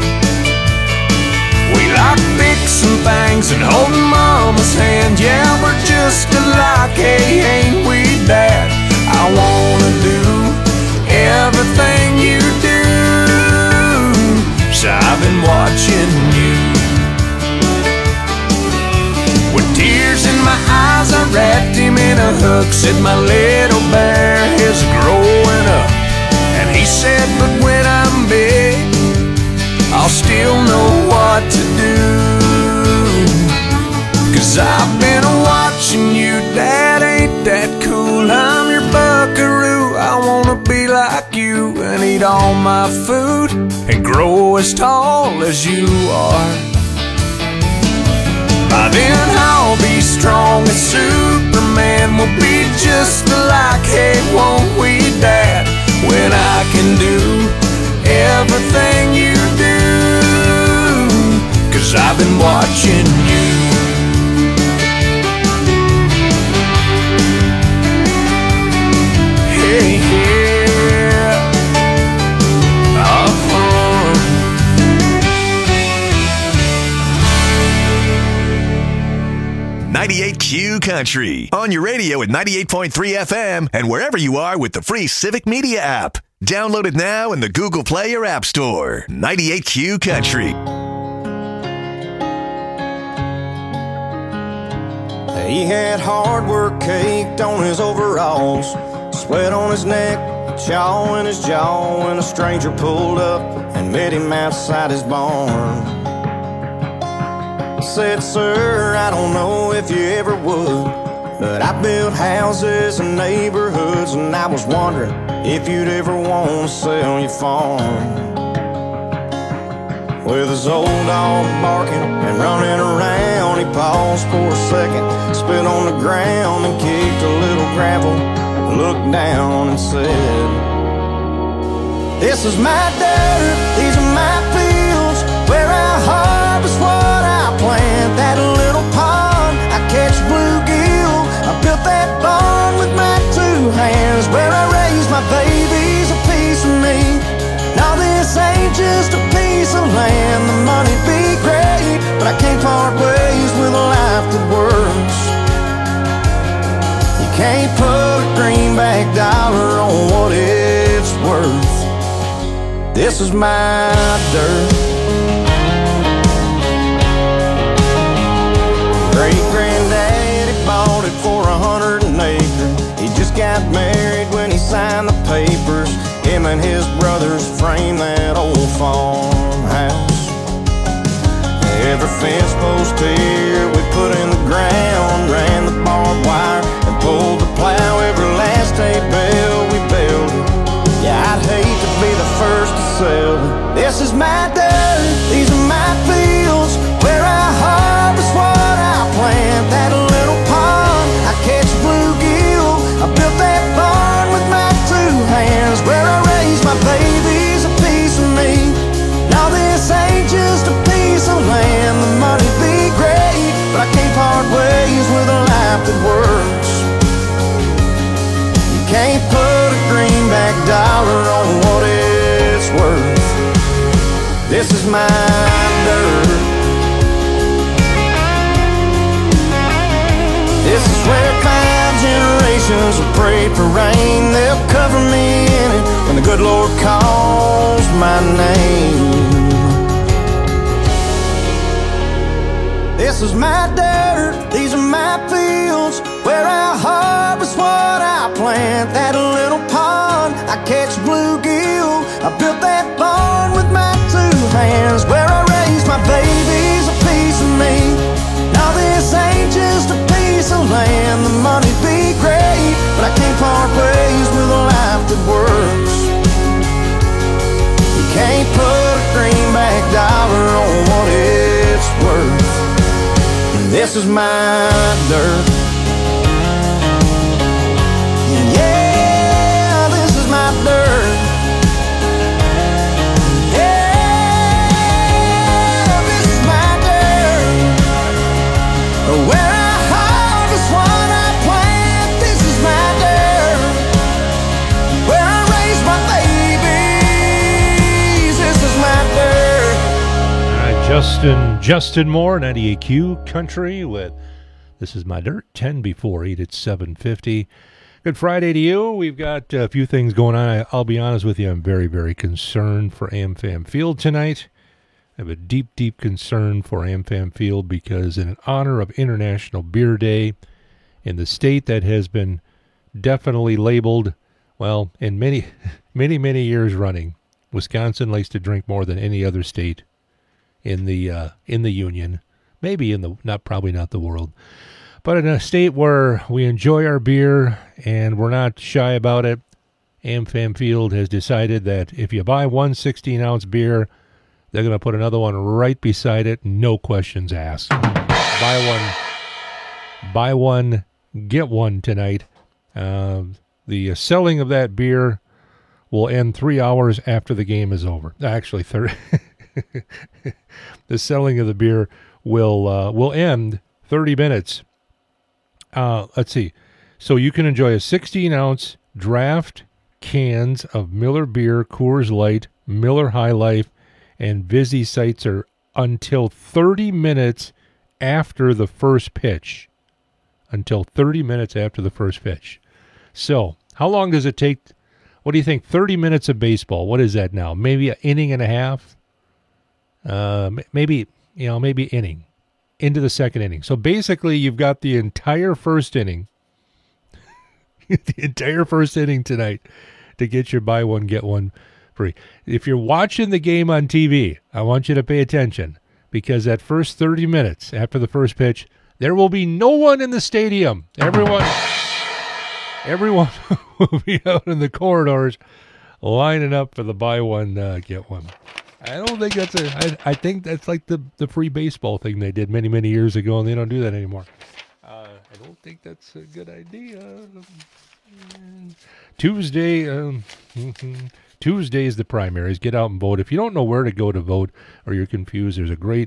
We like fixing things and holding Mama's hand, yeah, we're just alike, hey, ain't we, Dad? I wanna do everything you do, so I've been watching you. With tears in my eyes, I wrapped him in a hug, said my little bear is growing up. And he said, but when I'm big, I'll still know what to do. 'Cause I've been watching you, Dad, ain't that cool? I'm your buckaroo, I wanna be like you and eat all my food and grow as tall as you are. By then I'll be strong as Superman, we'll be just alike, hey, won't we, Dad? When I can do everything you do, 'cause I've been watching you. Hey, yeah. 98 Q Country. On your radio at 98.3 FM and wherever you are with the free Civic Media app. Download it now in the Google Play or App Store. 98 Q Country. He had hard work caked on his overalls, sweat on his neck, chaw in his jaw, when a stranger pulled up and met him outside his barn. Said, sir, I don't know if you ever would, but I built houses and neighborhoods, and I was wondering if you'd ever want to sell your farm. With his old dog barking and running around, he paused for a second, spit on the ground and kicked a little gravel, looked down and said, this is my dirt, these are my fields, where I harvest what I plant. That little pond, I catch bluegill, I built that barn with my 2 hands, where I raise my babies, a piece of me This is my dirt. Great-granddaddy bought it for 100 an acre. He just got married when he signed the papers. Him and his brothers framed that old farmhouse. Every fence post here we put in the ground, ran the barbed wire and pulled the plow. Every last hay bale we built. Yeah, I'd hate to be the first to sell it. This is my dirt, these are my fields, where I harvest what I plant. That little pond, I catch bluegill. I built that barn with my 2 hands, where I raise my babies, a piece of me. Now this ain't just a piece of land. The money be great, but I can't part ways with a life that works. You can't put a greenback dollar on what it's worth. This is my dirt. This is where 5 generations have prayed for rain. They'll cover me in it when the good Lord calls my name. This is my dirt, these are my fields, where I harvest what I plant. That little pond, I catch bluegill. I built that barn with my 2 hands, where I raise my babies, a piece of me. Now this ain't just a piece of land. The money be great, but I can't part ways with a life that works. You can't put a greenback dollar on what it's worth. This is my dirt. Yeah, this is my dirt. Yeah, this is my dirt. Where I harvest what I plant. This is my dirt. Where I raise my babies. This is my dirt. All right, Justin Moore, 98Q Country with This Is My Dirt, 10 before 8 at 7:50. Good Friday to you. We've got a few things going on. I'll be honest with you, I'm very, very concerned for AmFam Field tonight. I have a deep, deep concern for AmFam Field because in honor of International Beer Day in the state that has been definitely labeled, well, in many, many, many years running, Wisconsin likes to drink more than any other state in the union, maybe in the probably not the world, but in a state where we enjoy our beer and we're not shy about it. AmFam Field has decided that if you buy one 16-ounce beer, they're going to put another one right beside it, no questions asked. Buy one, get one tonight. The selling of that beer will end 3 hours after the game is over. Actually, the selling of the beer will end 30 minutes. Let's see. So you can enjoy a 16-ounce draft cans of Miller Beer, Coors Light, Miller High Life, and Vizzy Seltzer until 30 minutes after the first pitch. Until 30 minutes after the first pitch. So how long does it take? What do you think? 30 minutes of baseball. What is that now? Maybe an inning and a half? Maybe inning into the second inning. So basically you've got the entire first inning, tonight to get your buy one, get one free. If you're watching the game on TV, I want you to pay attention because that first 30 minutes after the first pitch, there will be no one in the stadium. Everyone will be out in the corridors lining up for the buy one, get one. I don't think that's I think that's like the free baseball thing they did many, many years ago, and they don't do that anymore. I don't think that's a good idea. Tuesday is the primaries. Get out and vote. If you don't know where to go to vote or you're confused, there's a great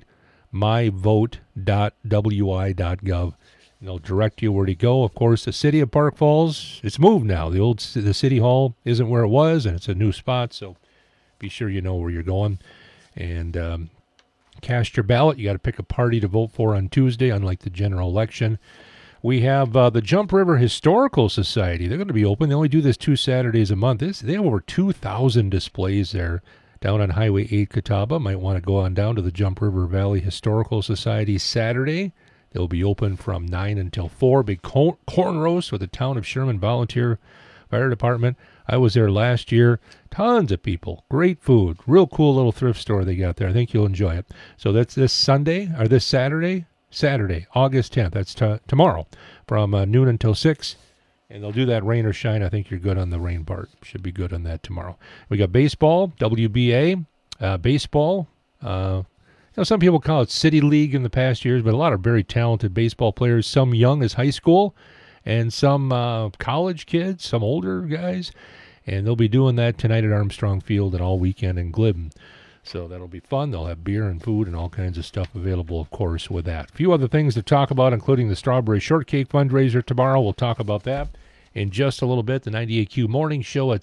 myvote.wi.gov. They'll direct you where to go. Of course, the city of Park Falls, it's moved now. The city hall isn't where it was, and it's a new spot, so be sure you know where you're going. And cast your ballot. You got to pick a party to vote for on Tuesday, unlike the general election. We have the Jump River Historical Society. They're going to be open. They only do this 2 Saturdays a month. They have over 2,000 displays there down on Highway 8 Catawba. Might want to go on down to the Jump River Valley Historical Society Saturday. They'll be open from 9 until 4. Big corn roast with the Town of Sherman Volunteer Fire Department. I was there last year. Tons of people. Great food. Real cool little thrift store they got there. I think you'll enjoy it. So that's this Sunday, or this Saturday? Saturday, August 10th. That's tomorrow from noon until 6. And they'll do that rain or shine. I think you're good on the rain part. Should be good on that tomorrow. We got baseball, WBA, baseball. Some people call it City League in the past years, but a lot of very talented baseball players, some young as high school, and some college kids, some older guys. And they'll be doing that tonight at Armstrong Field and all weekend in Glidden. So that'll be fun. They'll have beer and food and all kinds of stuff available, of course, with that. A few other things to talk about, including the Strawberry Shortcake fundraiser tomorrow. We'll talk about that in just a little bit. The 98Q Morning Show at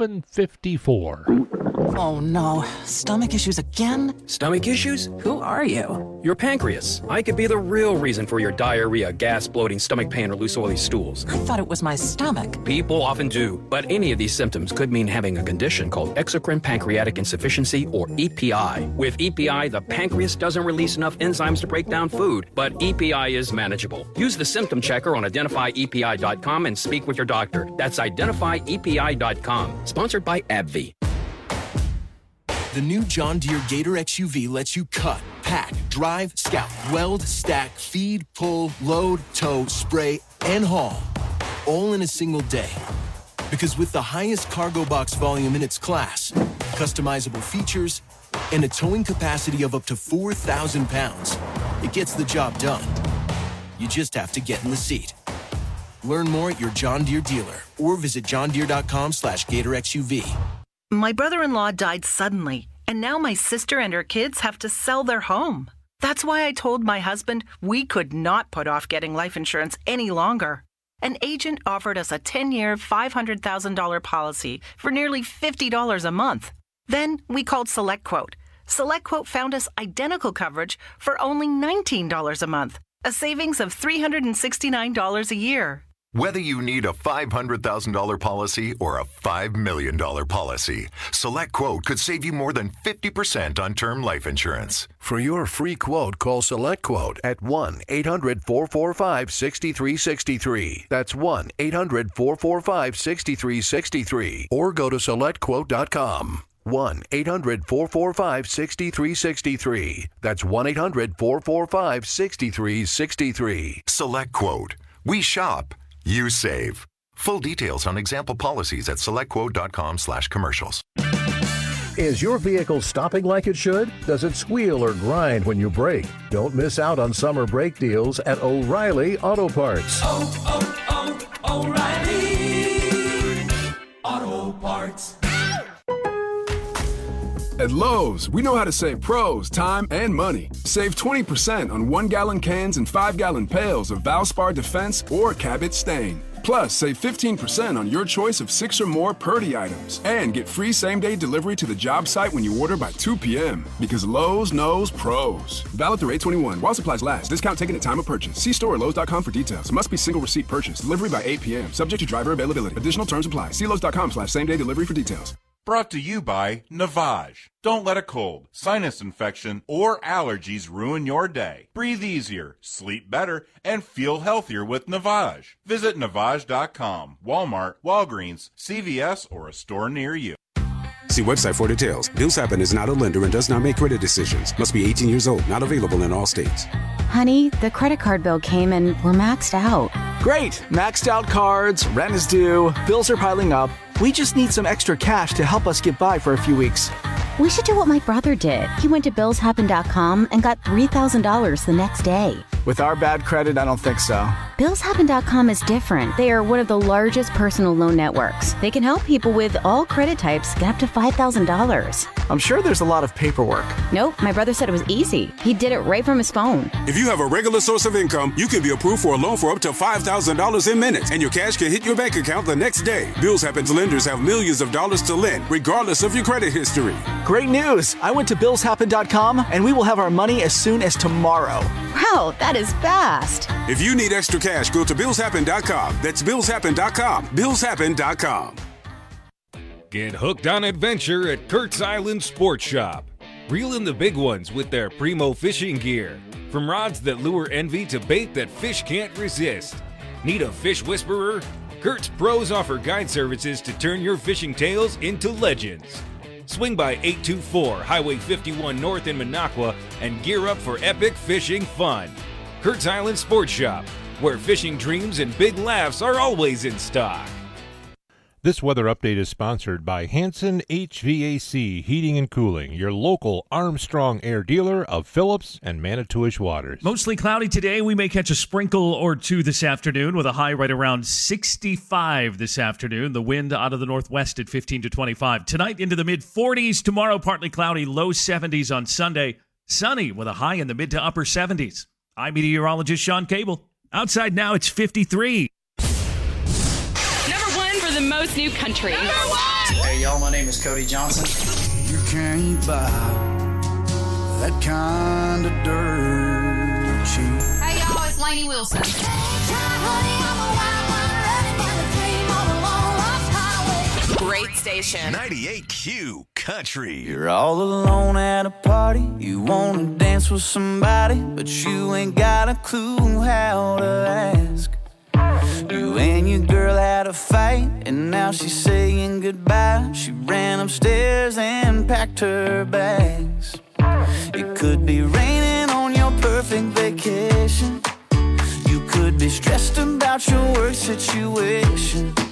7:54. Oh no, stomach issues again? Stomach issues? Who are you? Your pancreas. I could be the real reason for your diarrhea, gas, bloating, stomach pain, or loose oily stools. I thought it was my stomach. People often do, but any of these symptoms could mean having a condition called exocrine pancreatic insufficiency, or EPI. With EPI, the pancreas doesn't release enough enzymes to break down food, but EPI is manageable. Use the symptom checker on identifyepi.com and speak with your doctor. That's identifyepi.com. Sponsored by AbbVie. The new John Deere Gator XUV lets you cut, pack, drive, scout, weld, stack, feed, pull, load, tow, spray, and haul, all in a single day. Because with the highest cargo box volume in its class, customizable features, and a towing capacity of up to 4,000 pounds, it gets the job done. You just have to get in the seat. Learn more at your John Deere dealer or visit johndeere.com/Gator XUV. My brother-in-law died suddenly, and now my sister and her kids have to sell their home. That's why I told my husband we could not put off getting life insurance any longer. An agent offered us a 10-year, $500,000 policy for nearly $50 a month. Then we called SelectQuote. SelectQuote found us identical coverage for only $19 a month, a savings of $369 a year. Whether you need a $500,000 policy or a $5 million policy, SelectQuote could save you more than 50% on term life insurance. For your free quote, call SelectQuote at 1-800-445-6363. That's 1-800-445-6363. Or go to SelectQuote.com. 1-800-445-6363. That's 1-800-445-6363. SelectQuote. We shop. You save. Full details on example policies at selectquote.com/commercials. Is your vehicle stopping like it should? Does it squeal or grind when you brake? Don't miss out on summer brake deals at O'Reilly Auto Parts. O'Reilly Auto Parts. At Lowe's, we know how to save pros time and money. Save 20% on 1-gallon cans and 5-gallon pails of Valspar Defense or Cabot Stain. Plus, save 15% on your choice of 6 or more Purdy items. And get free same-day delivery to the job site when you order by 2 p.m. Because Lowe's knows pros. Valid through 8/21 while supplies last. Discount taken at time of purchase. See store or Lowe's.com for details. Must be single receipt purchase. Delivery by 8 p.m. Subject to driver availability. Additional terms apply. See Lowe's.com/same-day delivery for details. Brought to you by Navage. Don't let a cold, sinus infection, or allergies ruin your day. Breathe easier, sleep better, and feel healthier with Navage. Visit Navage.com, Walmart, Walgreens, CVS, or a store near you. See website for details. Bills Happen is not a lender and does not make credit decisions. Must be 18 years old. Not available in all states. Honey, the credit card bill came and we're maxed out. Great! Maxed out cards, rent is due, bills are piling up. We just need some extra cash to help us get by for a few weeks. We should do what my brother did. He went to BillsHappen.com and got $3,000 the next day. With our bad credit, I don't think so. BillsHappen.com is different. They are one of the largest personal loan networks. They can help people with all credit types get up to $5,000. I'm sure there's a lot of paperwork. Nope, my brother said it was easy. He did it right from his phone. If you have a regular source of income, you can be approved for a loan for up to $5,000 in minutes, and your cash can hit your bank account the next day. Bills Happen's lenders have millions of dollars to lend, regardless of your credit history. Great news! I went to BillsHappen.com, and we will have our money as soon as tomorrow. Wow, that is fast. If you need extra cash, go to BillsHappen.com. That's BillsHappen.com. BillsHappen.com. Get hooked on adventure at Kurt's Island Sports Shop. Reel in the big ones with their primo fishing gear. From rods that lure envy to bait that fish can't resist. Need a fish whisperer? Kurt's pros offer guide services to turn your fishing tales into legends. Swing by 824 Highway 51 North in Minocqua and gear up for epic fishing fun. Kurt's Island Sports Shop, where fishing dreams and big laughs are always in stock. This weather update is sponsored by Hanson HVAC Heating and Cooling, your local Armstrong Air dealer of Phillips and Manitowish waters. Mostly cloudy today. We may catch a sprinkle or two this afternoon with a high right around 65 this afternoon. The wind out of the northwest at 15 to 25. Tonight into the mid-40s. Tomorrow partly cloudy, low 70s on Sunday. Sunny with a high in the mid to upper 70s. I'm meteorologist Sean Cable. Outside now it's 53. The most new country. Hey, y'all, my name is Cody Johnson. You can't buy that kind of dirt cheap. Hey, y'all, it's Lainey Wilson. Great station. 98Q Country. You're all alone at a party. You want to dance with somebody, but you ain't got a clue how to ask. You and your girl had a fight, and now she's saying goodbye. She ran upstairs and packed her bags. It could be raining on your perfect vacation. You could be stressed about your work situation.